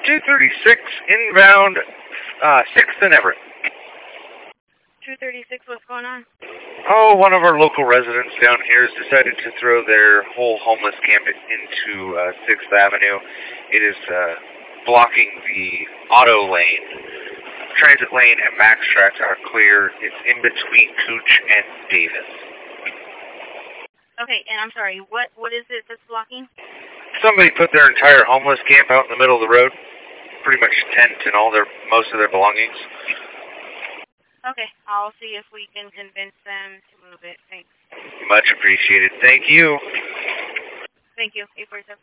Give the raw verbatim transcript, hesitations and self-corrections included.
two thirty-six inbound, uh, sixth and Everett. two thirty-six, what's going on? Oh, one of our local residents down here has decided to throw their whole homeless camp into uh, sixth Avenue. It is uh, blocking the auto lane. Transit lane and Max tracks are clear. It's in between Cooch and Davis. Okay, and I'm sorry, what what is it that's blocking? Somebody put their entire homeless camp out in the middle of the road. Pretty much tent and all their most of their belongings. Okay, I'll see if we can convince them to move it. Thanks. Much appreciated. Thank you. Thank you. eight forty-seven.